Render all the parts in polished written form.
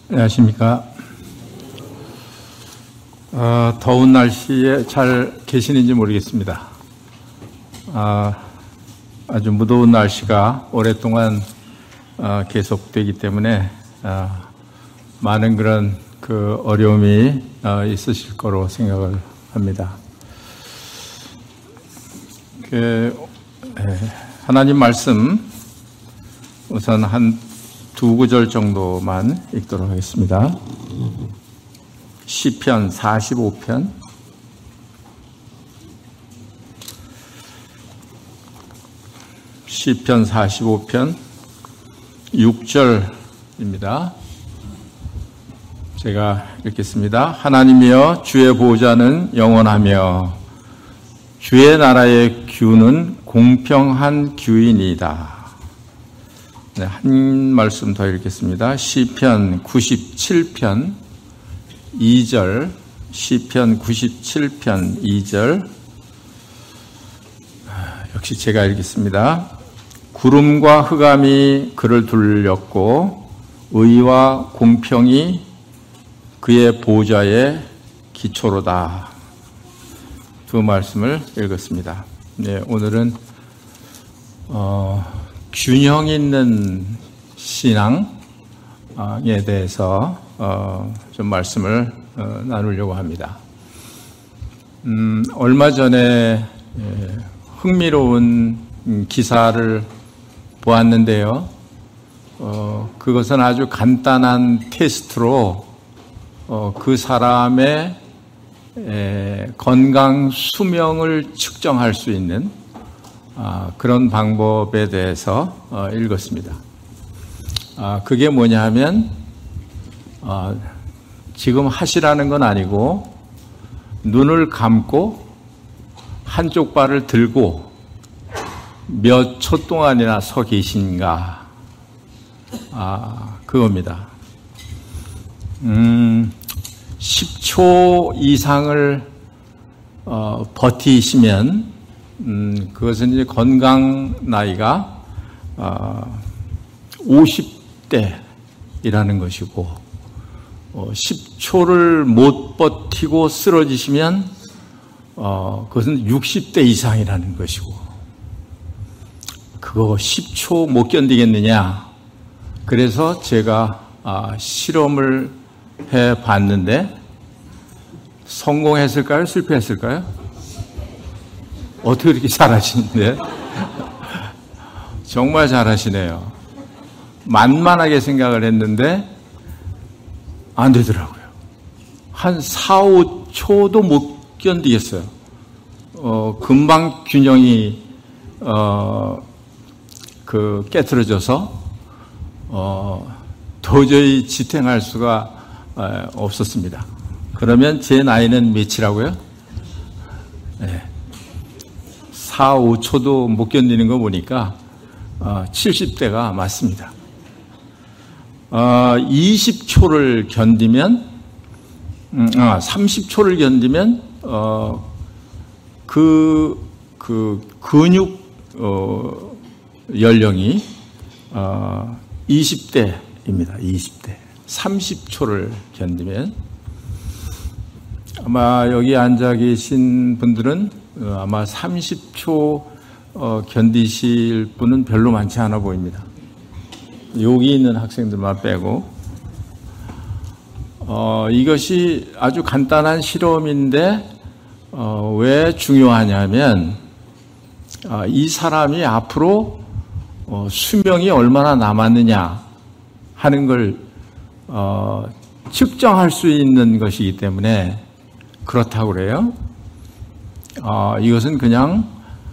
안녕하십니까. 더운 날씨에 잘 계시는지 모르겠습니다. 아주 무더운 날씨가 오랫동안 계속되기 때문에 많은 그런 그 어려움이 있으실 거로 생각을 합니다. 하나님 말씀 우선 한 두 구절 정도만 읽도록 하겠습니다. 시편 45편 시편 45편 6절입니다. 제가 읽겠습니다. 하나님이여 주의 보좌는 영원하며 주의 나라의 규는 공평한 규이니이다. 네, 한 말씀 더 읽겠습니다. 시편 97편 2절 시편 97편 2절 역시 제가 읽겠습니다. 구름과 흑암이 그를 둘렀고 의와 공평이 그의 보좌의 기초로다. 두 말씀을 읽었습니다. 네, 오늘은 균형 있는 신앙에 대해서 좀 말씀을 나누려고 합니다. 얼마 전에 흥미로운 기사를 보았는데요. 그것은 아주 간단한 테스트로 그 사람의 건강 수명을 측정할 수 있는 그런 방법에 대해서 읽었습니다. 그게 뭐냐 하면 지금 하시라는 건 아니고 눈을 감고 한쪽 발을 들고 몇 초 동안이나 서 계신가 그겁니다. 10초 이상을 버티시면 그것은 이제 건강 나이가 50대이라는 것이고 10초를 못 버티고 쓰러지시면 그것은 60대 이상이라는 것이고 그거 10초 못 견디겠느냐. 그래서 제가 실험을 해봤는데 성공했을까요? 실패했을까요? 어떻게 이렇게 잘하시는데? 정말 잘하시네요. 만만하게 생각을 했는데 안 되더라고요. 한 4, 5초도 못 견디겠어요. 금방 균형이 깨트려져서 도저히 지탱할 수가 없었습니다. 그러면 제 나이는 몇이라고요? 네. 4, 5초도 못 견디는 거 보니까 70대가 맞습니다. 20초를 견디면 30초를 견디면 그 근육 연령이 20대입니다. 20대. 30초를 견디면 아마 여기 앉아 계신 분들은 아마 30초 견디실 분은 별로 많지 않아 보입니다. 여기 있는 학생들만 빼고 이것이 아주 간단한 실험인데 왜 중요하냐면 이 사람이 앞으로 수명이 얼마나 남았느냐 하는 걸 측정할 수 있는 것이기 때문에 그렇다고 그래요. 이것은 그냥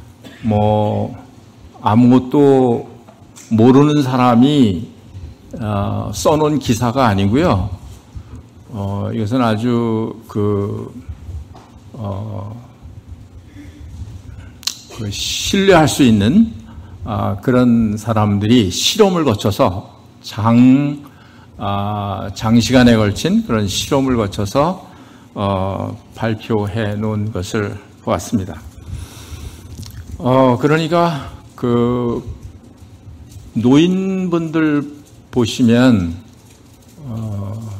아무것도 모르는 사람이 써놓은 기사가 아니고요. 이것은 아주 신뢰할 수 있는 그런 사람들이 실험을 거쳐서 장시간에 걸친 그런 실험을 거쳐서 발표해 놓은 것을 보았습니다. 그러니까 노인분들 보시면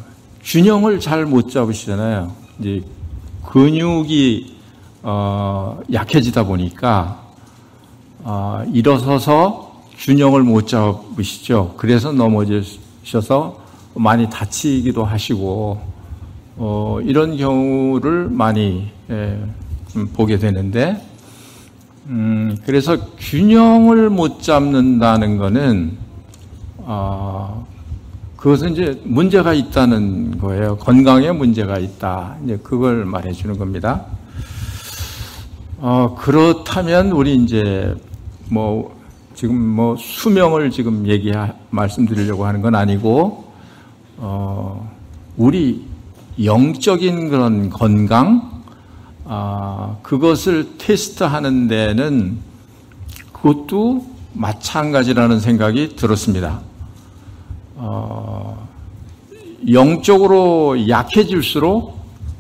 균형을 잘 못 잡으시잖아요. 이제 근육이 약해지다 보니까 일어서서 균형을 못 잡으시죠. 그래서 넘어지셔서 많이 다치기도 하시고 이런 경우를 많이 보게 되는데, 그래서 균형을 못 잡는다는 것은 그것은 이제 문제가 있다는 거예요. 건강에 문제가 있다. 이제 그걸 말해 주는 겁니다. 그렇다면 우리 이제 지금 수명을 지금 말씀드리려고 하는 건 아니고, 우리 영적인 그런 건강, 그것을 테스트하는 데는 그것도 마찬가지라는 생각이 들었습니다. 영적으로 약해질수록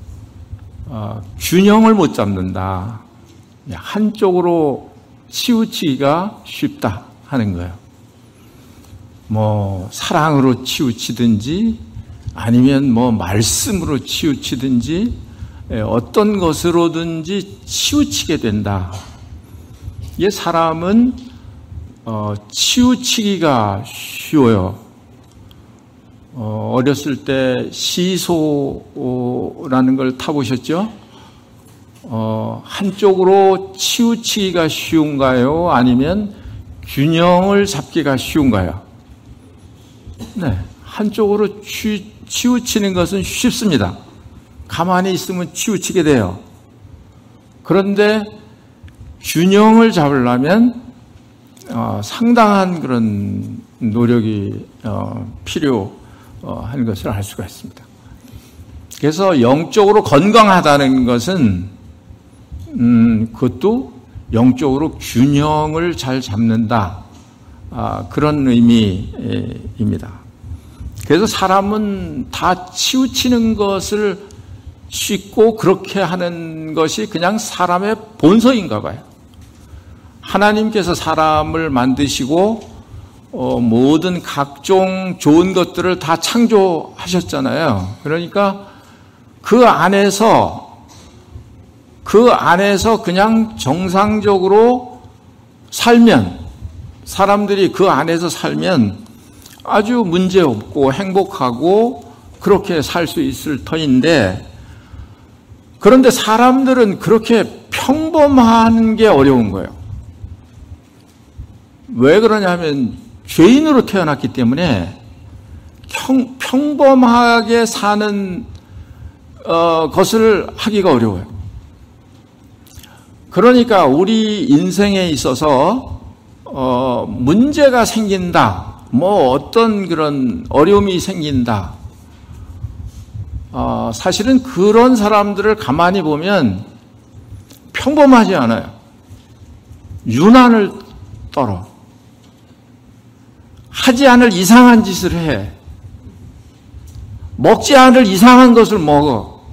균형을 못 잡는다. 한쪽으로 치우치기가 쉽다 하는 거예요. 사랑으로 치우치든지 아니면 말씀으로 치우치든지 어떤 것으로든지 치우치게 된다. 이 사람은 치우치기가 쉬워요. 어렸을 때 시소라는 걸 타보셨죠? 한쪽으로 치우치기가 쉬운가요? 아니면 균형을 잡기가 쉬운가요? 네, 한쪽으로 치우치는 것은 쉽습니다. 가만히 있으면 치우치게 돼요. 그런데 균형을 잡으려면 상당한 그런 노력이 필요한 것을 알 수가 있습니다. 그래서 영적으로 건강하다는 것은 그것도 영적으로 균형을 잘 잡는다, 그런 의미입니다. 그래서 사람은 다 치우치는 것을 쉽고 그렇게 하는 것이 그냥 사람의 본성인가 봐요. 하나님께서 사람을 만드시고 모든 각종 좋은 것들을 다 창조하셨잖아요. 그러니까 그 안에서 그냥 정상적으로 살면, 사람들이 그 안에서 살면 아주 문제없고 행복하고 그렇게 살 수 있을 터인데, 그런데 사람들은 그렇게 평범한 게 어려운 거예요. 왜 그러냐면 죄인으로 태어났기 때문에 평범하게 사는 것을 하기가 어려워요. 그러니까 우리 인생에 있어서 문제가 생긴다, 어떤 그런 어려움이 생긴다, 사실은 그런 사람들을 가만히 보면 평범하지 않아요. 유난을 떨어. 하지 않을 이상한 짓을 해. 먹지 않을 이상한 것을 먹어.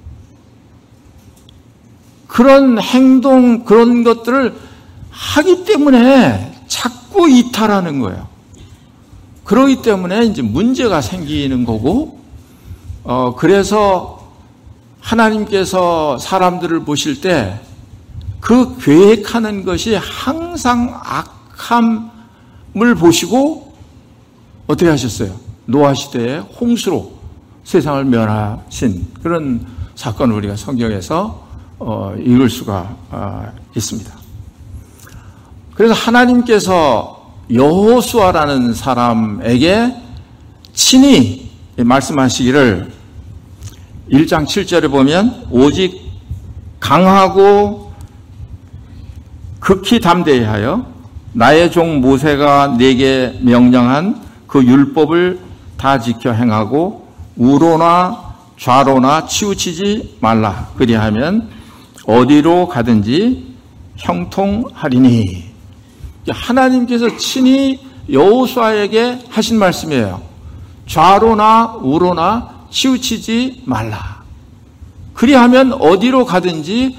그런 행동, 그런 것들을 하기 때문에 자꾸 이탈하는 거예요. 그러기 때문에 이제 문제가 생기는 거고, 그래서 하나님께서 사람들을 보실 때 그 계획하는 것이 항상 악함을 보시고 어떻게 하셨어요? 노아 시대에 홍수로 세상을 멸하신 그런 사건을 우리가 성경에서 읽을 수가 있습니다. 그래서 하나님께서 여호수아라는 사람에게 친히 말씀하시기를 1장 7절에 보면 오직 강하고 극히 담대히 하여 나의 종 모세가 내게 명령한 그 율법을 다 지켜 행하고 우로나 좌로나 치우치지 말라. 그리하면 어디로 가든지 형통하리니. 하나님께서 친히 여호수아에게 하신 말씀이에요. 좌로나 우로나 치우치지 말라. 그리하면 어디로 가든지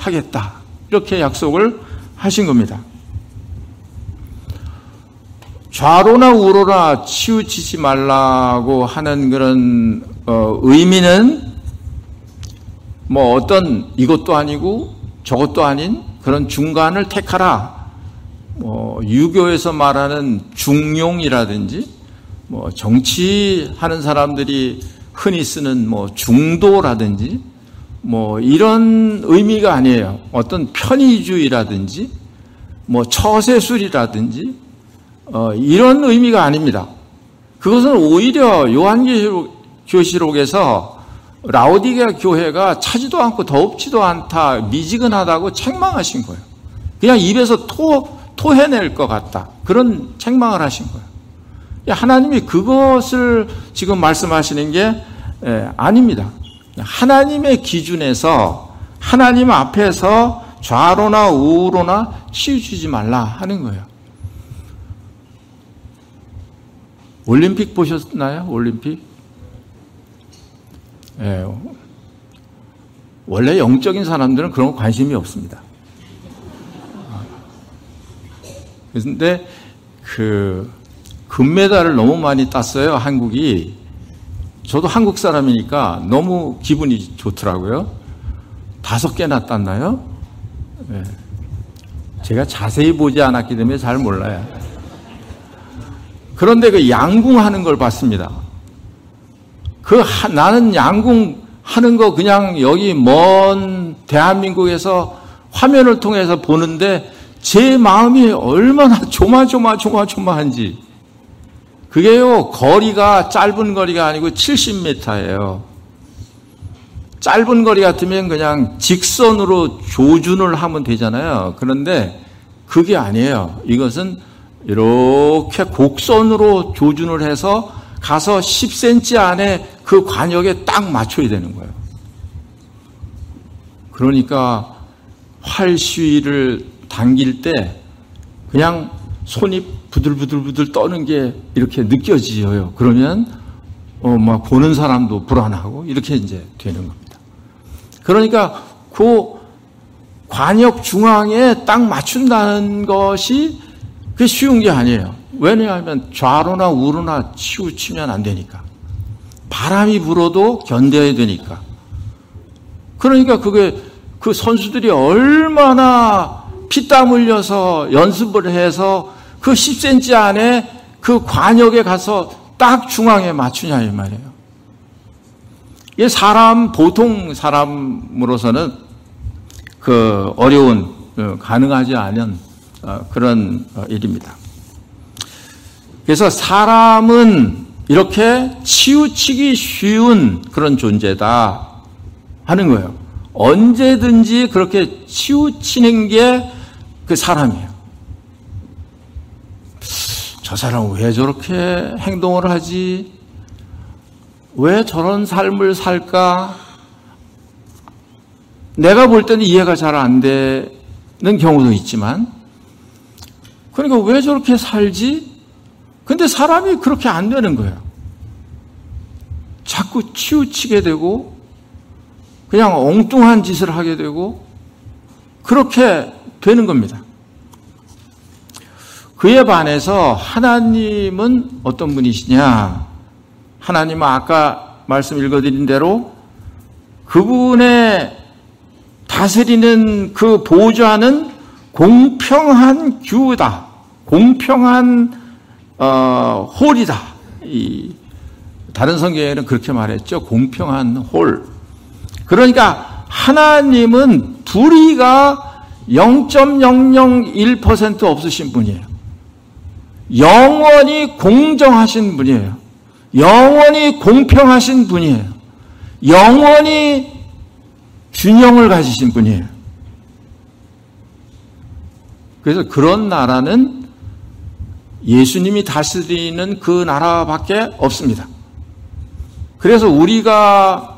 형통하겠다. 이렇게 약속을 하신 겁니다. 좌로나 우로나 치우치지 말라고 하는 그런 의미는 뭐 어떤 이것도 아니고 저것도 아닌 그런 중간을 택하라. 뭐 유교에서 말하는 중용이라든지 뭐 정치하는 사람들이 흔히 쓰는 뭐 중도라든지 뭐 이런 의미가 아니에요. 어떤 편의주의라든지 뭐 처세술이라든지 이런 의미가 아닙니다. 그것은 오히려 요한계시록에서 라오디게아 교회가 차지도 않고 더웁지도 않다, 미지근하다고 책망하신 거예요. 그냥 입에서 토해낼 것 같다. 그런 책망을 하신 거예요. 하나님이 그것을 지금 말씀하시는 게 아닙니다. 하나님의 기준에서 하나님 앞에서 좌로나 우로나 치우치지 말라 하는 거예요. 올림픽 보셨나요? 올림픽? 원래 영적인 사람들은 그런 거 관심이 없습니다. 그런데 금메달을 너무 많이 땄어요, 한국이. 저도 한국 사람이니까 너무 기분이 좋더라고요. 5개나 땄나요? 네. 제가 자세히 보지 않았기 때문에 잘 몰라요. 그런데 그 양궁하는 걸 봤습니다. 나는 양궁 하는 거 그냥 여기 먼 대한민국에서 화면을 통해서 보는데 제 마음이 얼마나 조마조마한지. 그게요, 거리가 짧은 거리가 아니고 70m예요. 짧은 거리 같으면 그냥 직선으로 조준을 하면 되잖아요. 그런데 그게 아니에요. 이것은 이렇게 곡선으로 조준을 해서 가서 10cm 안에 그 관역에 딱 맞춰야 되는 거예요. 그러니까 활시위를 당길 때 그냥 손이 부들부들 떠는 게 이렇게 느껴져요. 그러면 막 보는 사람도 불안하고 이렇게 이제 되는 겁니다. 그러니까 그 관역 중앙에 딱 맞춘다는 것이 그게 쉬운 게 아니에요. 왜냐하면 좌로나 우로나 치우치면 안 되니까. 바람이 불어도 견뎌야 되니까. 그러니까 그게 그 선수들이 얼마나 피땀 흘려서 연습을 해서 그 10cm 안에 그 관역에 가서 딱 중앙에 맞추냐 이 말이에요. 이게 보통 사람으로서는 그 어려운, 가능하지 않은 그런 일입니다. 그래서 사람은 이렇게 치우치기 쉬운 그런 존재다 하는 거예요. 언제든지 그렇게 치우치는 게 그 사람이에요. 저 사람은 왜 저렇게 행동을 하지? 왜 저런 삶을 살까? 내가 볼 때는 이해가 잘 안 되는 경우도 있지만, 그러니까 왜 저렇게 살지? 근데 사람이 그렇게 안 되는 거예요. 자꾸 치우치게 되고, 그냥 엉뚱한 짓을 하게 되고, 그렇게 되는 겁니다. 그에 반해서 하나님은 어떤 분이시냐? 하나님은 아까 말씀 읽어드린 대로 그분의 다스리는 그 보좌는 공평한 규다. 공평한 홀이다. 다른 성경에는 그렇게 말했죠. 공평한 홀. 그러니까 하나님은 불의가 0.001% 없으신 분이에요. 영원히 공정하신 분이에요. 영원히 공평하신 분이에요. 영원히 균형을 가지신 분이에요. 그래서 그런 나라는 예수님이 다스리는 그 나라밖에 없습니다. 그래서 우리가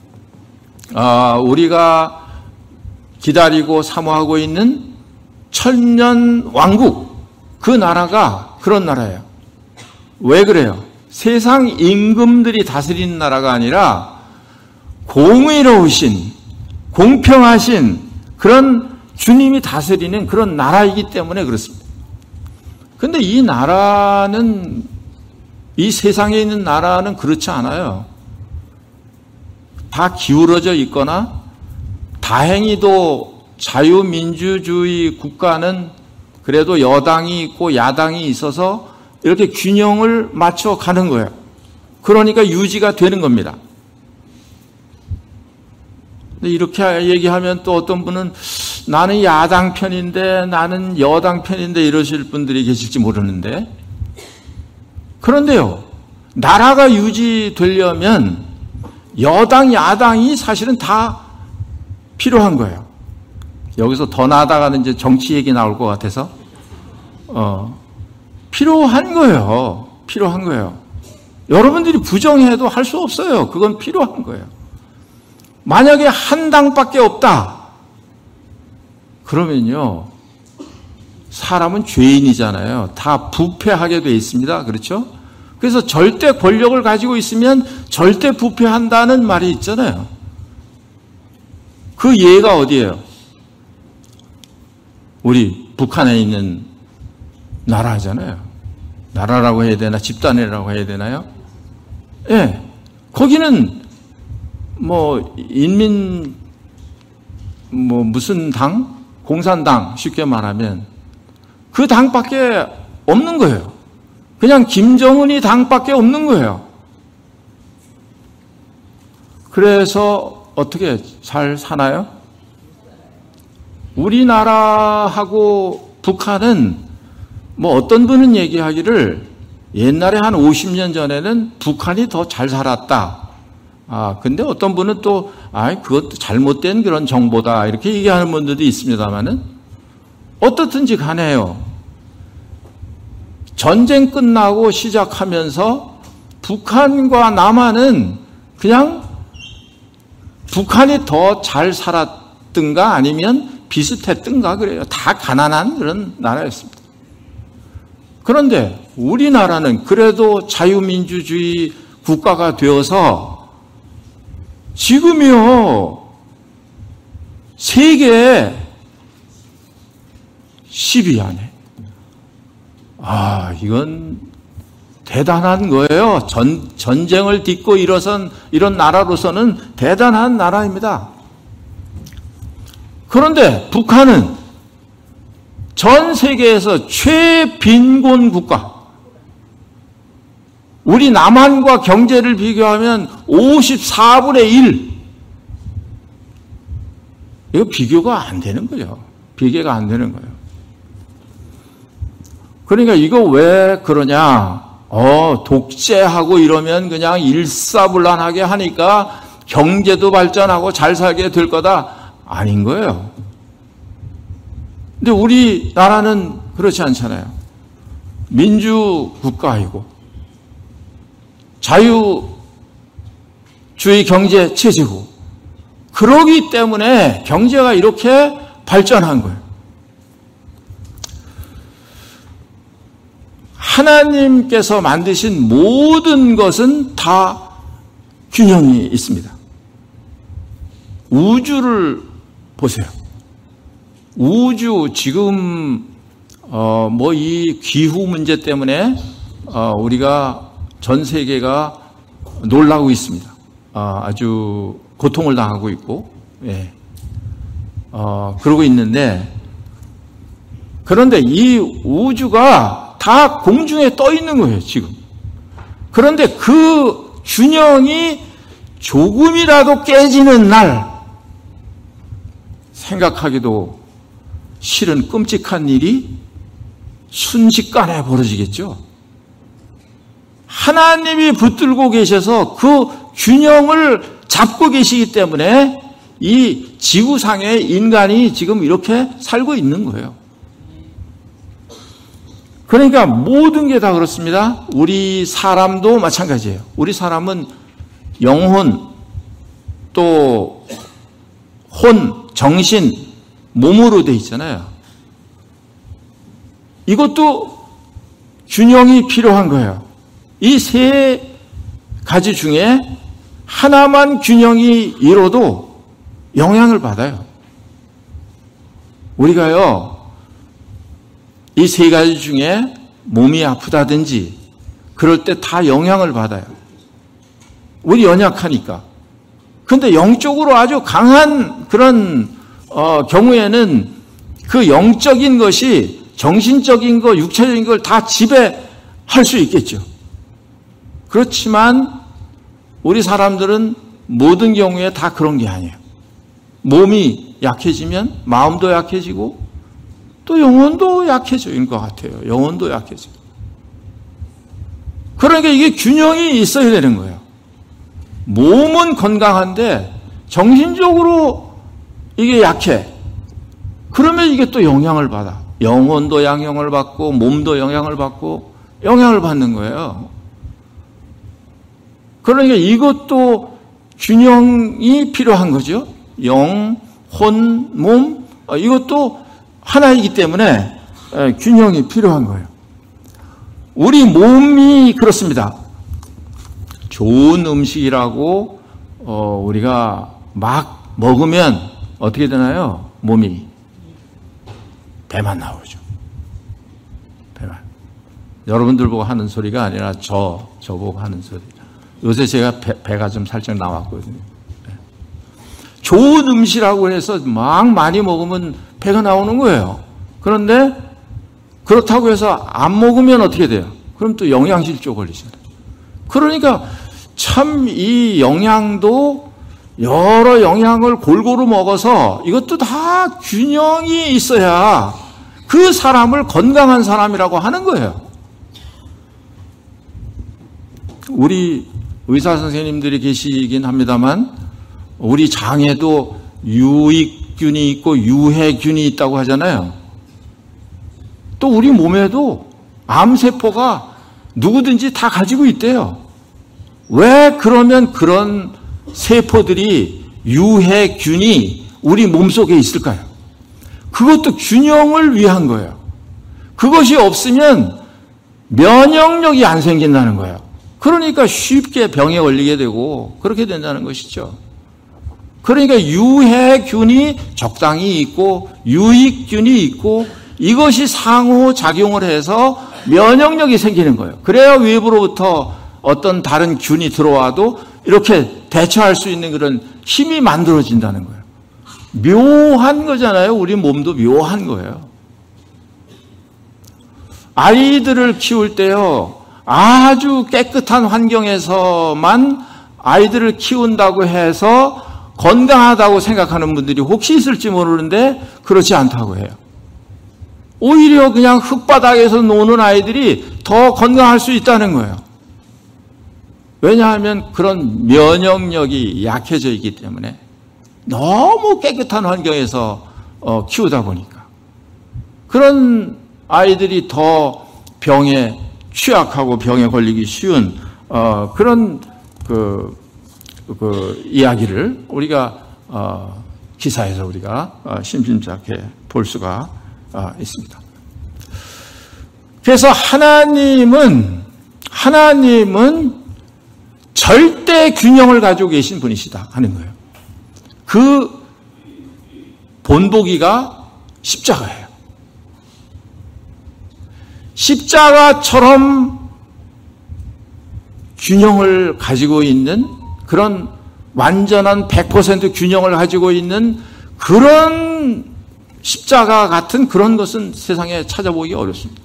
기다리고 사모하고 있는 천년 왕국, 그 나라가 그런 나라예요. 왜 그래요? 세상 임금들이 다스리는 나라가 아니라 공의로우신, 공평하신 그런 주님이 다스리는 그런 나라이기 때문에 그렇습니다. 근데 이 나라는, 이 세상에 있는 나라는 그렇지 않아요. 다 기울어져 있거나 다행히도 자유민주주의 국가는 그래도 여당이 있고 야당이 있어서 이렇게 균형을 맞춰 가는 거예요. 그러니까 유지가 되는 겁니다. 근데 이렇게 얘기하면 또 어떤 분은 나는 야당 편인데 나는 여당 편인데 이러실 분들이 계실지 모르는데, 그런데요, 나라가 유지되려면 여당, 야당이 사실은 다 필요한 거예요. 여기서 더 나아가는 이제 정치 얘기 나올 것 같아서, 필요한 거예요. 필요한 거예요. 여러분들이 부정해도 할 수 없어요. 그건 필요한 거예요. 만약에 한 당밖에 없다, 그러면요, 사람은 죄인이잖아요. 다 부패하게 돼 있습니다. 그렇죠? 그래서 절대 권력을 가지고 있으면 절대 부패한다는 말이 있잖아요. 그 예가 어디예요? 우리 북한에 있는 나라잖아요. 나라라고 해야 되나, 집단이라고 해야 되나요? 예. 거기는 무슨 당? 공산당, 쉽게 말하면 그 당밖에 없는 거예요. 그냥 김정은이 당밖에 없는 거예요. 그래서 어떻게 잘 사나요? 우리나라하고 북한은 어떤 분은 얘기하기를 옛날에 한 50년 전에는 북한이 더 잘 살았다. 근데 어떤 분은 또, 그것도 잘못된 그런 정보다. 이렇게 얘기하는 분들도 있습니다만은, 어떻든지 간에요. 전쟁 끝나고 시작하면서 북한과 남한은 그냥 북한이 더 잘 살았든가 아니면 비슷했든가 그래요. 다 가난한 그런 나라였습니다. 그런데 우리나라는 그래도 자유민주주의 국가가 되어서 지금이요, 세계 10위 안에. 이건 대단한 거예요. 전쟁을 딛고 일어선 이런 나라로서는 대단한 나라입니다. 그런데 북한은 전 세계에서 최빈곤 국가. 우리 남한과 경제를 비교하면 54분의 1. 이거 비교가 안 되는 거죠. 비교가 안 되는 거예요. 그러니까 이거 왜 그러냐. 독재하고 이러면 그냥 일사불란하게 하니까 경제도 발전하고 잘 살게 될 거다. 아닌 거예요. 근데 우리나라는 그렇지 않잖아요. 민주국가이고 자유주의 경제 체제고, 그러기 때문에 경제가 이렇게 발전한 거예요. 하나님께서 만드신 모든 것은 다 균형이 있습니다. 우주를 보세요. 우주 지금 이 기후 문제 때문에 우리가 전 세계가 놀라고 있습니다. 아주 고통을 당하고 있고, 그러고 있는데, 그런데 이 우주가 다 공중에 떠 있는 거예요, 지금. 그런데 그 균형이 조금이라도 깨지는 날, 생각하기도 싫은 끔찍한 일이 순식간에 벌어지겠죠. 하나님이 붙들고 계셔서 그 균형을 잡고 계시기 때문에 이 지구상의 인간이 지금 이렇게 살고 있는 거예요. 그러니까 모든 게 다 그렇습니다. 우리 사람도 마찬가지예요. 우리 사람은 영혼, 또 혼, 정신, 몸으로 돼 있잖아요. 이것도 균형이 필요한 거예요. 이 세 가지 중에 하나만 균형이 이뤄도 영향을 받아요. 우리가요, 이 세 가지 중에 몸이 아프다든지 그럴 때 다 영향을 받아요. 우리 연약하니까. 근데 영적으로 아주 강한 그런 경우에는 그 영적인 것이 정신적인 거, 육체적인 걸 다 지배할 수 있겠죠. 그렇지만 우리 사람들은 모든 경우에 다 그런 게 아니에요. 몸이 약해지면 마음도 약해지고 또 영혼도 약해지는 것 같아요. 영혼도 약해지고. 그러니까 이게 균형이 있어야 되는 거예요. 몸은 건강한데 정신적으로 이게 약해. 그러면 이게 또 영향을 받아. 영혼도 영향을 받고 몸도 영향을 받고 영향을 받는 거예요. 그러니까 이것도 균형이 필요한 거죠. 영, 혼, 몸 이것도 하나이기 때문에 균형이 필요한 거예요. 우리 몸이 그렇습니다. 좋은 음식이라고 우리가 막 먹으면 어떻게 되나요? 몸이 배만 나오죠. 배만. 여러분들 보고 하는 소리가 아니라 저 보고 하는 소리. 요새 제가 배가 좀 살짝 나왔거든요. 좋은 음식이라고 해서 막 많이 먹으면 배가 나오는 거예요. 그런데 그렇다고 해서 안 먹으면 어떻게 돼요? 그럼 또 영양실조 걸리잖아요. 그러니까 참 이 영양도 여러 영양을 골고루 먹어서 이것도 다 균형이 있어야 그 사람을 건강한 사람이라고 하는 거예요. 우리 의사 선생님들이 계시긴 합니다만 우리 장에도 유익균이 있고 유해균이 있다고 하잖아요. 또 우리 몸에도 암세포가 누구든지 다 가지고 있대요. 왜 그러면 그런 세포들이 유해균이 우리 몸속에 있을까요? 그것도 균형을 위한 거예요. 그것이 없으면 면역력이 안 생긴다는 거예요. 그러니까 쉽게 병에 걸리게 되고 그렇게 된다는 것이죠. 그러니까 유해균이 적당히 있고 유익균이 있고 이것이 상호작용을 해서 면역력이 생기는 거예요. 그래야 외부로부터 어떤 다른 균이 들어와도 이렇게 대처할 수 있는 그런 힘이 만들어진다는 거예요. 묘한 거잖아요. 우리 몸도 묘한 거예요. 아이들을 키울 때요. 아주 깨끗한 환경에서만 아이들을 키운다고 해서 건강하다고 생각하는 분들이 혹시 있을지 모르는데 그렇지 않다고 해요. 오히려 그냥 흙바닥에서 노는 아이들이 더 건강할 수 있다는 거예요. 왜냐하면 그런 면역력이 약해져 있기 때문에 너무 깨끗한 환경에서 키우다 보니까 그런 아이들이 더 병에 취약하고 병에 걸리기 쉬운 그런 그 이야기를 우리가 기사에서 우리가 심심찮게 볼 수가 있습니다. 그래서 하나님은 절대 균형을 가지고 계신 분이시다 하는 거예요. 그 본보기가 십자가예요. 십자가처럼 균형을 가지고 있는 그런 완전한 100% 균형을 가지고 있는 그런 십자가 같은 그런 것은 세상에 찾아보기 어렵습니다.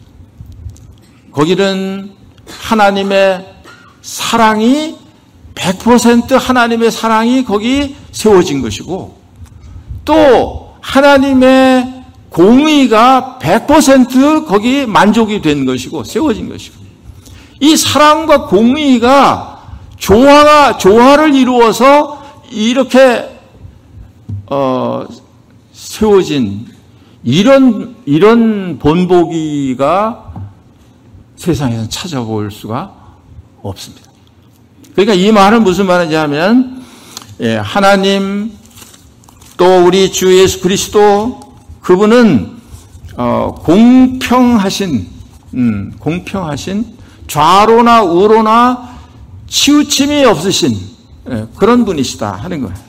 거기는 하나님의 사랑이 100% 하나님의 사랑이 거기 세워진 것이고 또 하나님의 공의가 100% 거기 만족이 된 것이고 세워진 것이고 이 사랑과 공의가 조화를 이루어서 이렇게 세워진 이런 본보기가 세상에서 찾아볼 수가 없습니다. 그러니까 이 말은 무슨 말인지 하면 하나님 또 우리 주 예수 그리스도 그분은 공평하신 좌로나 우로나 치우침이 없으신 그런 분이시다 하는 거예요.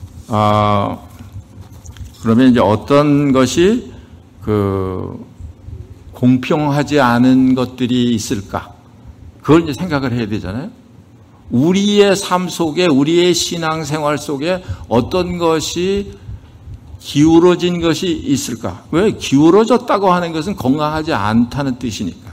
그러면 이제 어떤 것이 공평하지 않은 것들이 있을까? 그걸 이제 생각을 해야 되잖아요. 우리의 삶 속에, 우리의 신앙생활 속에 어떤 것이 기울어진 것이 있을까? 왜? 기울어졌다고 하는 것은 건강하지 않다는 뜻이니까.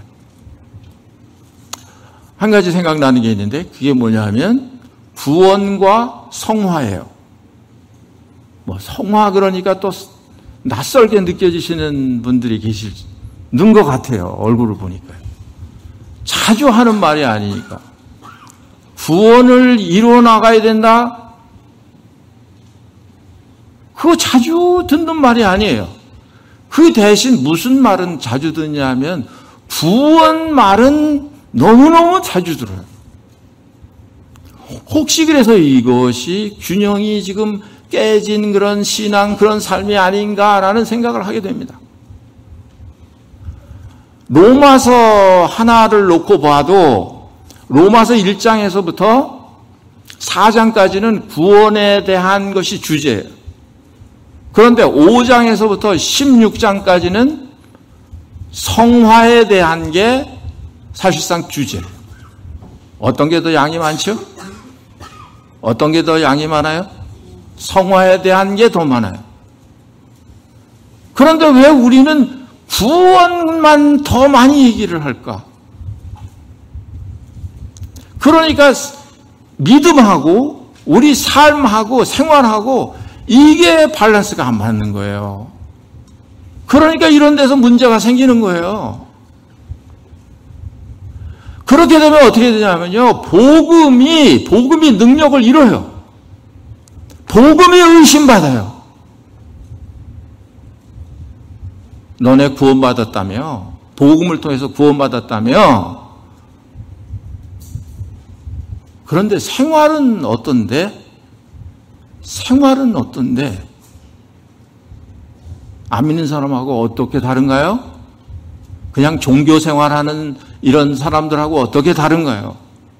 한 가지 생각나는 게 있는데 그게 뭐냐 하면 구원과 성화예요. 뭐 성화 그러니까 또 낯설게 느껴지시는 분들이 계시는 것 같아요. 얼굴을 보니까요. 자주 하는 말이 아니니까. 구원을 이루어 나가야 된다? 그거 자주 듣는 말이 아니에요. 그 대신 무슨 말은 자주 듣냐면 구원 말은 너무너무 자주 들어요. 혹시 그래서 이것이 균형이 지금 깨진 그런 신앙, 그런 삶이 아닌가라는 생각을 하게 됩니다. 로마서 하나를 놓고 봐도 로마서 1장에서부터 4장까지는 구원에 대한 것이 주제예요. 그런데 5장에서부터 16장까지는 성화에 대한 게 사실상 주제예요. 어떤 게 더 양이 많죠? 어떤 게 더 양이 많아요? 성화에 대한 게 더 많아요. 그런데 왜 우리는 구원만 더 많이 얘기를 할까? 그러니까 믿음하고 우리 삶하고 생활하고 이게 밸런스가 안 맞는 거예요. 그러니까 이런 데서 문제가 생기는 거예요. 그렇게 되면 어떻게 되냐면요. 복음이 능력을 잃어요. 복음이 의심받아요. 너네 구원받았다며? 복음을 통해서 구원받았다며? 그런데 생활은 어떤데? 생활은 어떤데? 안 믿는 사람하고 어떻게 다른가요? 그냥 종교 생활하는 이런 사람들하고 어떻게 다른가요?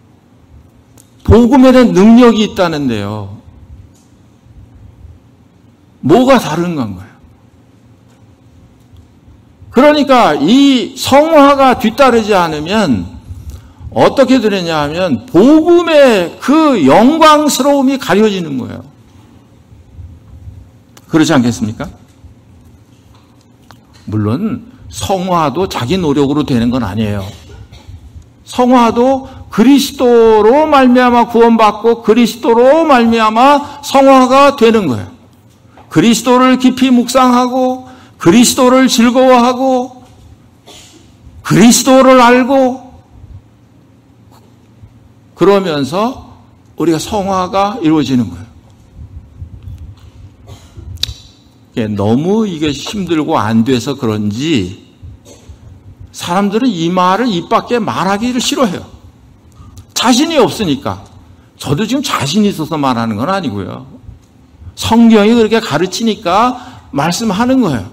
복음에 대한 능력이 있다는데요. 뭐가 다른 건가요? 그러니까 이 성화가 뒤따르지 않으면 어떻게 되느냐 하면 복음의 그 영광스러움이 가려지는 거예요. 그렇지 않겠습니까? 물론 성화도 자기 노력으로 되는 건 아니에요. 성화도 그리스도로 말미암아 구원받고 그리스도로 말미암아 성화가 되는 거예요. 그리스도를 깊이 묵상하고 그리스도를 즐거워하고 그리스도를 알고 그러면서 우리가 성화가 이루어지는 거예요. 너무 이게 힘들고 안 돼서 그런지 사람들은 이 말을 입 밖에 말하기를 싫어해요. 자신이 없으니까. 저도 지금 자신이 있어서 말하는 건 아니고요. 성경이 그렇게 가르치니까 말씀하는 거예요.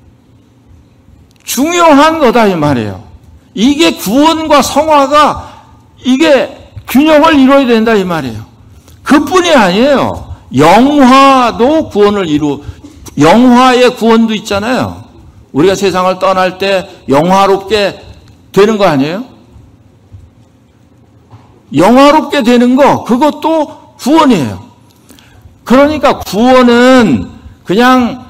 중요한 거다 이 말이에요. 이게 구원과 성화가 이게 균형을 이루어야 된다 이 말이에요. 그뿐이 아니에요. 영화도 구원을 영화의 구원도 있잖아요. 우리가 세상을 떠날 때 영화롭게 되는 거 아니에요? 영화롭게 되는 거, 그것도 구원이에요. 그러니까 구원은 그냥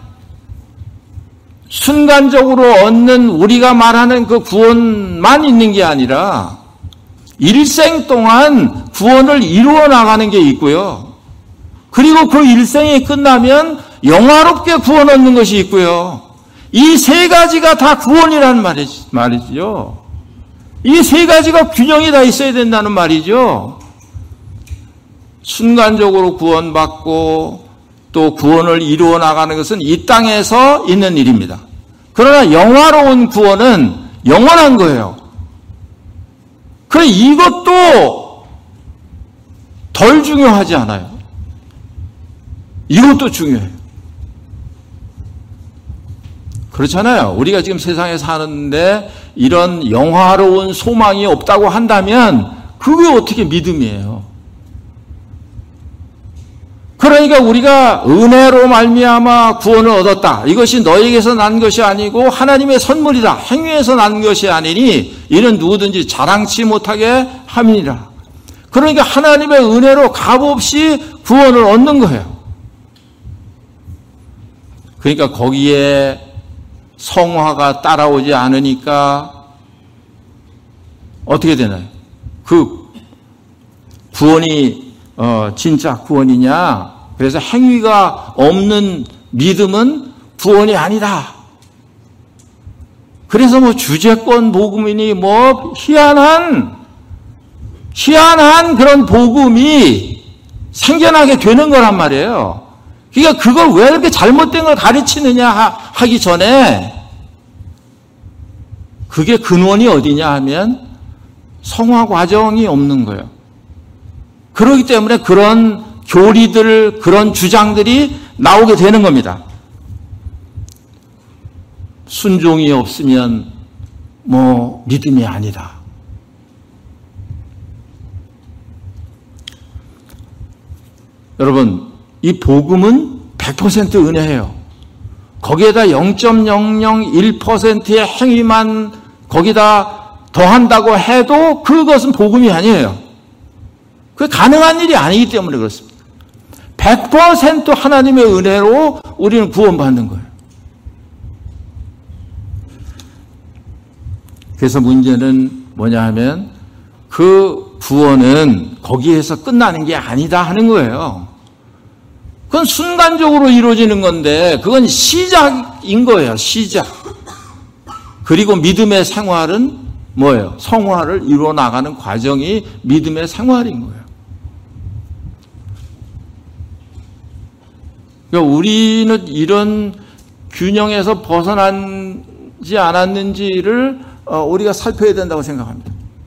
순간적으로 얻는 우리가 말하는 그 구원만 있는 게 아니라 일생 동안 구원을 이루어 나가는 게 있고요. 그리고 그 일생이 끝나면 영화롭게 구원 얻는 것이 있고요. 이 세 가지가 다 구원이라는 말이죠. 이 세 가지가 균형이 다 있어야 된다는 말이죠. 순간적으로 구원받고 또 구원을 이루어 나가는 것은 이 땅에서 있는 일입니다. 그러나 영화로운 구원은 영원한 거예요. 그래 이것도 덜 중요하지 않아요. 이것도 중요해요. 그렇잖아요. 우리가 지금 세상에 사는데 이런 영화로운 소망이 없다고 한다면 그게 어떻게 믿음이에요? 그러니까 우리가 은혜로 말미암아 구원을 얻었다. 이것이 너에게서 난 것이 아니고 하나님의 선물이다. 행위에서 난 것이 아니니 이는 누구든지 자랑치 못하게 함이니라. 그러니까 하나님의 은혜로 값없이 구원을 얻는 거예요. 그러니까 거기에 성화가 따라오지 않으니까 어떻게 되나요? 그 구원이 진짜 구원이냐? 그래서 행위가 없는 믿음은 구원이 아니다. 그래서 뭐 주제권 복음이니 뭐 희한한 그런 복음이 생겨나게 되는 거란 말이에요. 그러니까 그걸 왜 이렇게 잘못된 걸 가르치느냐 하기 전에 그게 근원이 어디냐 하면 성화 과정이 없는 거예요. 그렇기 때문에 그런 교리들, 그런 주장들이 나오게 되는 겁니다. 순종이 없으면 뭐 믿음이 아니다. 여러분, 이 복음은 100% 은혜예요. 거기에다 0.001%의 행위만 거기다 더한다고 해도 그것은 복음이 아니에요. 그게 가능한 일이 아니기 때문에 그렇습니다. 100% 하나님의 은혜로 우리는 구원받는 거예요. 그래서 문제는 뭐냐 하면 그 구원은 거기에서 끝나는 게 아니다 하는 거예요. 그건 순간적으로 이루어지는 건데 그건 시작인 거예요. 시작. 그리고 믿음의 생활은 뭐예요? 성화를 이루어 나가는 과정이 믿음의 생활인 거예요. 그러니까 우리는 이런 균형에서 벗어나지 않았는지를 우리가 살펴야 된다고 생각합니다.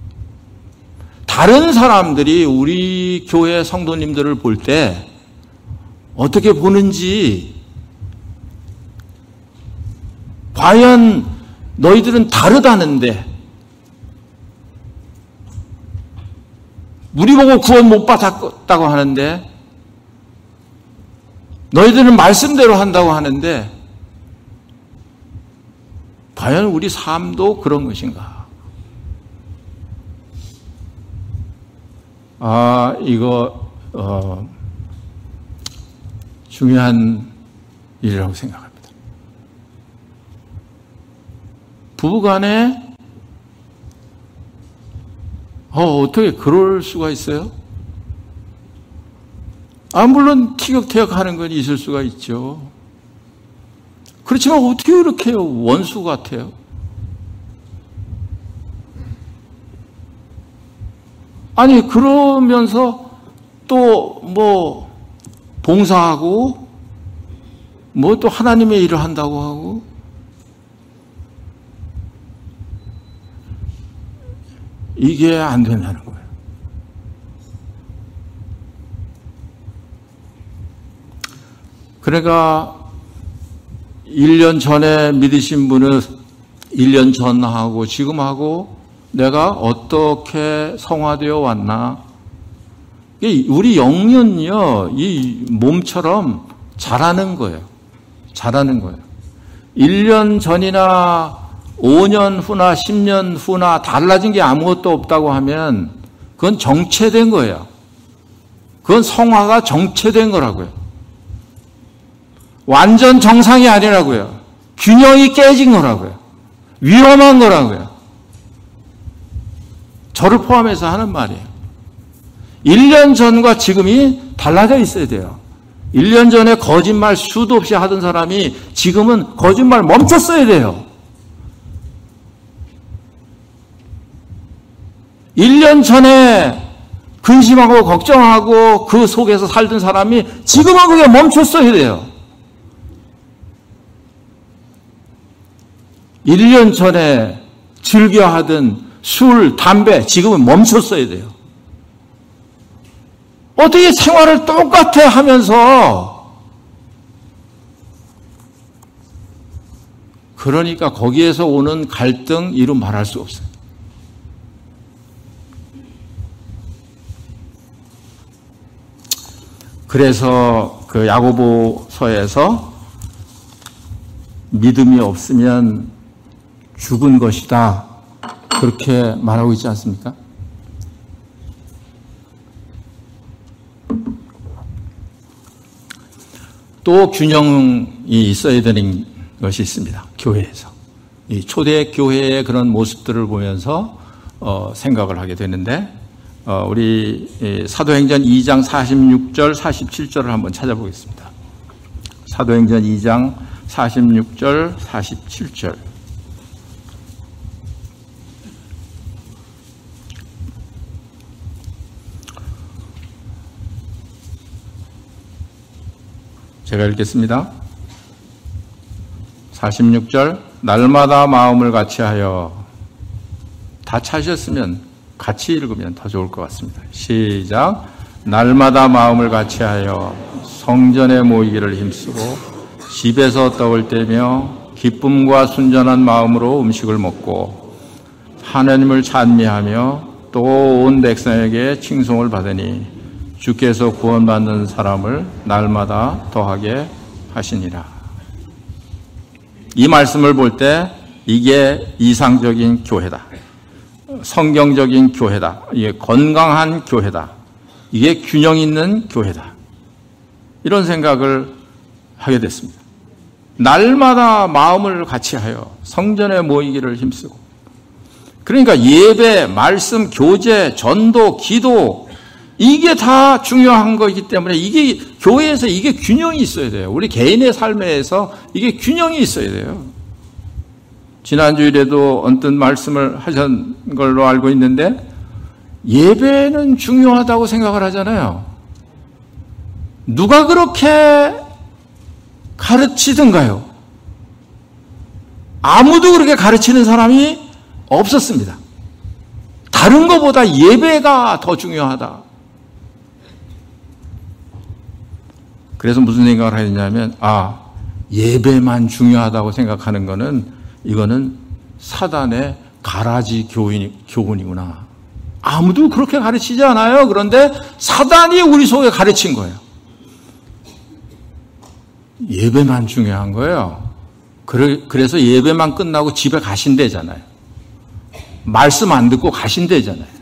다른 사람들이 우리 교회 성도님들을 볼 때 어떻게 보는지, 과연 너희들은 다르다는데, 우리 보고 구원 못 받았다고 하는데, 너희들은 말씀대로 한다고 하는데, 과연 우리 삶도 그런 것인가? 이거 중요한 일이라고 생각합니다. 부부간에 어떻게 그럴 수가 있어요? 물론 티격태격하는 건 있을 수가 있죠. 그렇지만 어떻게 이렇게 원수 같아요? 아니 그러면서 또 뭐 봉사하고 뭐 또 하나님의 일을 한다고 하고, 이게 안 된다는 거예요. 그러니까 1년 전에 믿으신 분은 1년 전하고 지금하고 내가 어떻게 성화되어 왔나? 우리 영혼은요, 이 몸처럼 자라는 거예요. 자라는 거예요. 1년 전이나 5년 후나 10년 후나 달라진 게 아무것도 없다고 하면 그건 정체된 거예요. 그건 성화가 정체된 거라고요. 완전 정상이 아니라고요. 균형이 깨진 거라고요. 위험한 거라고요. 저를 포함해서 하는 말이에요. 1년 전과 지금이 달라져 있어야 돼요. 1년 전에 거짓말 수도 없이 하던 사람이 지금은 거짓말 멈췄어야 돼요. 1년 전에 근심하고 걱정하고 그 속에서 살던 사람이 지금은 그게 멈췄어야 돼요. 1년 전에 즐겨하던 술, 담배 지금은 멈췄어야 돼요. 어떻게 생활을 똑같아 하면서, 그러니까 거기에서 오는 갈등 이루 말할 수 없어요. 그래서 그 야고보서에서 믿음이 없으면 죽은 것이다, 그렇게 말하고 있지 않습니까? 또 균형이 있어야 되는 것이 있습니다. 교회에서. 이 초대 교회의 그런 모습들을 보면서 생각을 하게 되는데, 우리 사도행전 2장 46절, 47절을 한번 찾아보겠습니다. 사도행전 2장 46절, 47절. 제가 읽겠습니다. 46절, 날마다 마음을 같이하여. 다 찾으셨으면 같이 읽으면 더 좋을 것 같습니다. 시작. 날마다 마음을 같이하여 성전에 모이기를 힘쓰고 집에서 떡을 떼며 기쁨과 순전한 마음으로 음식을 먹고 하나님을 찬미하며 또 온 백성에게 칭송을 받으니 주께서 구원받는 사람을 날마다 더하게 하시니라. 이 말씀을 볼 때 이게 이상적인 교회다, 성경적인 교회다, 이게 건강한 교회다, 이게 균형 있는 교회다, 이런 생각을 하게 됐습니다. 날마다 마음을 같이하여 성전에 모이기를 힘쓰고, 그러니까 예배, 말씀, 교제, 전도, 기도, 이게 다 중요한 거이기 때문에 이게 교회에서 이게 균형이 있어야 돼요. 우리 개인의 삶에서 이게 균형이 있어야 돼요. 지난주일에도 언뜻 말씀을 하신 걸로 알고 있는데, 예배는 중요하다고 생각을 하잖아요. 누가 그렇게 가르치던가요? 아무도 그렇게 가르치는 사람이 없었습니다. 다른 것보다 예배가 더 중요하다. 그래서 무슨 생각을 하냐면, 예배만 중요하다고 생각하는 거는, 이거는 사단의 가라지 교훈이구나. 아무도 그렇게 가르치지 않아요. 그런데 사단이 우리 속에 가르친 거예요. 예배만 중요한 거예요. 그래서 예배만 끝나고 집에 가신대잖아요. 말씀 안 듣고 가신대잖아요.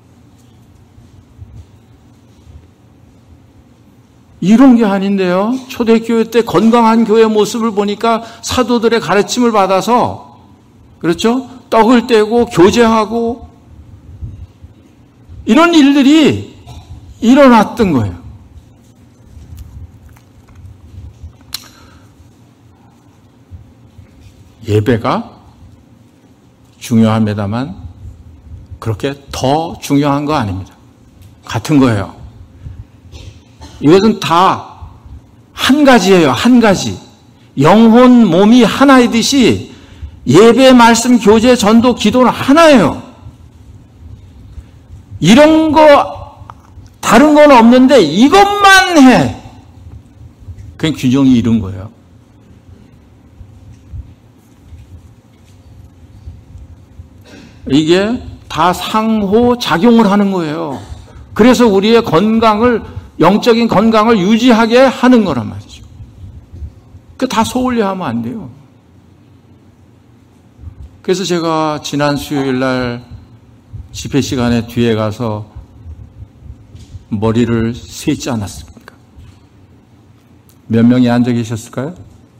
이런 게 아닌데요. 초대교회 때 건강한 교회 모습을 보니까 사도들의 가르침을 받아서, 그렇죠? 떡을 떼고 교제하고 이런 일들이 일어났던 거예요. 예배가 중요합니다만 그렇게 더 중요한 거 아닙니다. 같은 거예요. 이것은 다 한 가지예요. 한 가지. 영혼, 몸이 하나이듯이 예배, 말씀, 교제, 전도, 기도는 하나예요. 이런 거 다른 건 없는데 이것만 해. 그냥 균형이 이룬 거예요. 이게 다 상호 작용을 하는 거예요. 그래서 우리의 건강을, 영적인 건강을 유지하게 하는 거란 말이죠. 그 다 소홀히 하면 안 돼요. 그래서 제가 지난 수요일 날 집회 시간에 뒤에 가서 머리를 세지 않았습니까? 몇 명이 앉아 계셨을까요?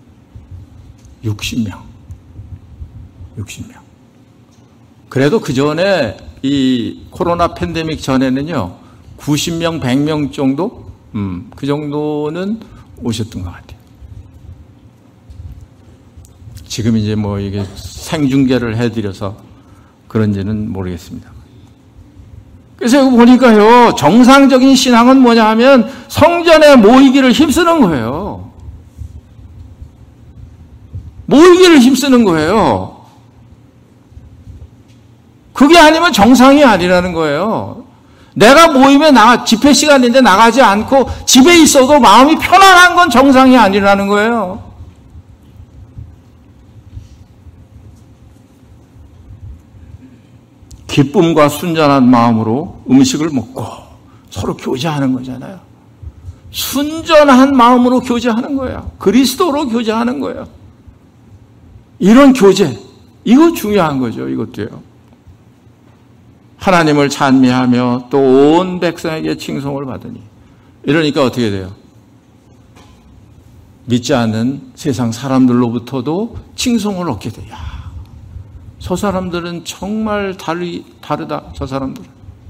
60명. 60명. 그래도 그 전에 이 코로나 팬데믹 전에는요, 90명, 100명 정도? 그 정도는 오셨던 것 같아요. 지금 이제 뭐 이게 생중계를 해드려서 그런지는 모르겠습니다. 그래서 여기 보니까요, 정상적인 신앙은 뭐냐 하면 성전에 모이기를 힘쓰는 거예요. 모이기를 힘쓰는 거예요. 그게 아니면 정상이 아니라는 거예요. 내가 모이면 집회 시간인데 나가지 않고 집에 있어도 마음이 편안한 건 정상이 아니라는 거예요. 기쁨과 순전한 마음으로 음식을 먹고 서로 교제하는 거잖아요. 순전한 마음으로 교제하는 거야. 그리스도로 교제하는 거야. 이런 교제, 이거 중요한 거죠. 이것도요. 하나님을 찬미하며 또 온 백성에게 칭송을 받으니. 이러니까 어떻게 돼요? 믿지 않는 세상 사람들로부터도 칭송을 얻게 돼요. 저 사람들은 정말 다르다. 저 사람들은.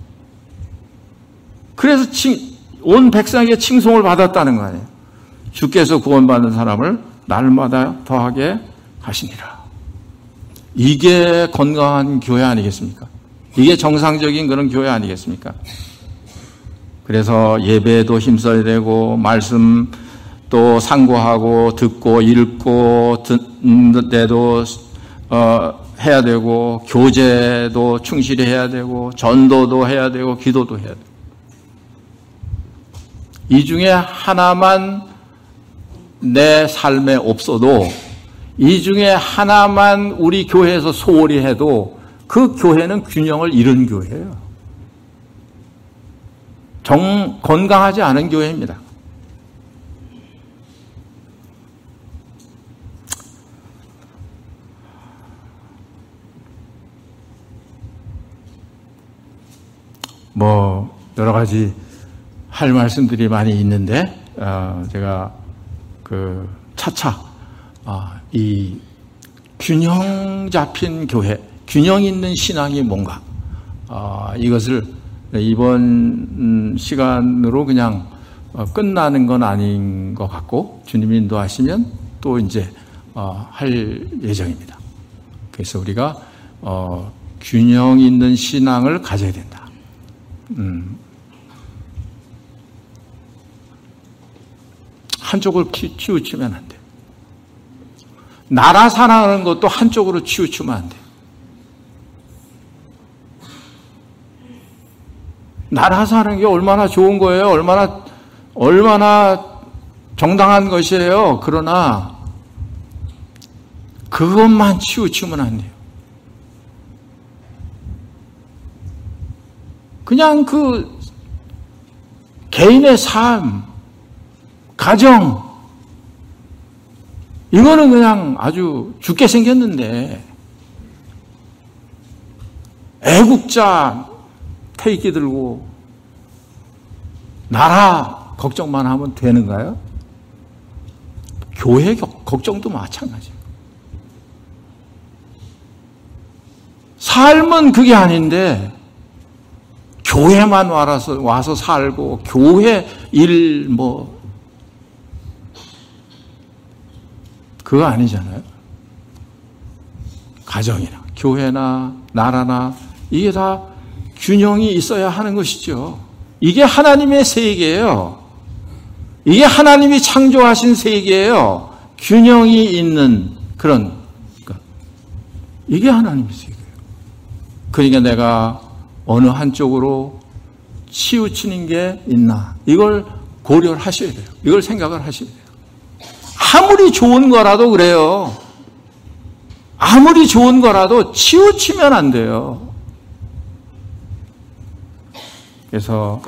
그래서 온 백성에게 칭송을 받았다는 거 아니에요. 주께서 구원받는 사람을 날마다 더하게 하시니라. 이게 건강한 교회 아니겠습니까? 이게 정상적인 그런 교회 아니겠습니까? 그래서 예배도 힘써야 되고 말씀 또 상고하고 듣고 읽고 듣는데도 해야 되고 교제도 충실히 해야 되고 전도도 해야 되고 기도도 해야 되고 이 중에 하나만 내 삶에 없어도 이 중에 하나만 우리 교회에서 소홀히 해도 그 교회는 균형을 잃은 교회예요. 건강하지 않은 교회입니다. 여러 가지 할 말씀들이 많이 있는데, 제가 차차, 이 균형 잡힌 교회, 균형 있는 신앙이 뭔가, 이것을 이번 시간으로 그냥 끝나는 건 아닌 것 같고, 주님이 인도하시면 또 이제, 할 예정입니다. 그래서 우리가, 균형 있는 신앙을 가져야 된다. 한쪽을 치우치면 안 돼. 나라 사랑하는 것도 한쪽으로 치우치면 안 돼. 나라 사는 게 얼마나 좋은 거예요. 얼마나 정당한 것이에요. 그러나 그것만 치우치면 안 돼요. 그냥 그 개인의 삶, 가정, 이거는 그냥 아주 죽게 생겼는데 애국자 태극기 들고 나라 걱정만 하면 되는가요? 교회 걱정도 마찬가지예요. 삶은 그게 아닌데 교회만 와서 살고 교회 일 그거 아니잖아요. 가정이나 교회나 나라나 이게 다 균형이 있어야 하는 것이죠. 이게 하나님의 세계예요. 이게 하나님이 창조하신 세계예요. 균형이 있는 그런 이게 하나님의 세계예요. 그러니까 내가 어느 한쪽으로 치우치는 게 있나 이걸 고려를 하셔야 돼요. 이걸 생각을 하셔야 돼요. 아무리 좋은 거라도 그래요. 아무리 좋은 거라도 치우치면 안 돼요. 그래서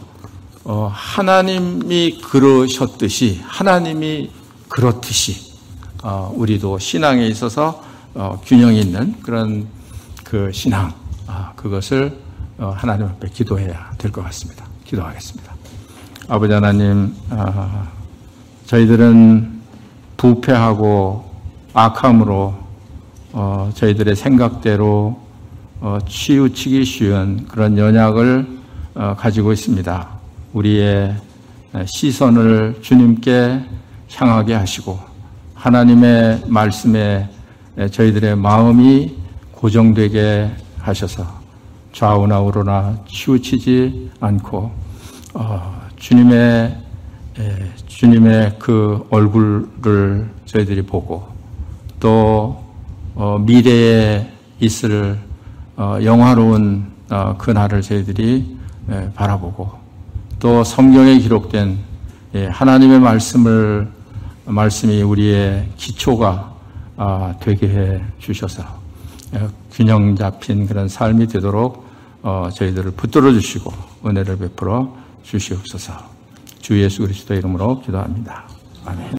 하나님이 그러셨듯이 하나님이 그렇듯이 우리도 신앙에 있어서 균형 있는 그런 그 신앙 그것을 하나님 앞에 기도해야 될 것 같습니다. 기도하겠습니다. 아버지 하나님, 저희들은 부패하고 악함으로 저희들의 생각대로 치우치기 쉬운 그런 연약을 가지고 있습니다. 우리의 시선을 주님께 향하게 하시고 하나님의 말씀에 저희들의 마음이 고정되게 하셔서 좌우나 우로나 치우치지 않고 주님의 그 얼굴을 저희들이 보고 또 미래에 있을 영화로운 그날을 저희들이 바라보고 또 성경에 기록된 하나님의 말씀이 우리의 기초가 되게 해 주셔서 균형 잡힌 그런 삶이 되도록 저희들을 붙들어 주시고 은혜를 베풀어 주시옵소서. 주 예수 그리스도의 이름으로 기도합니다. 아멘.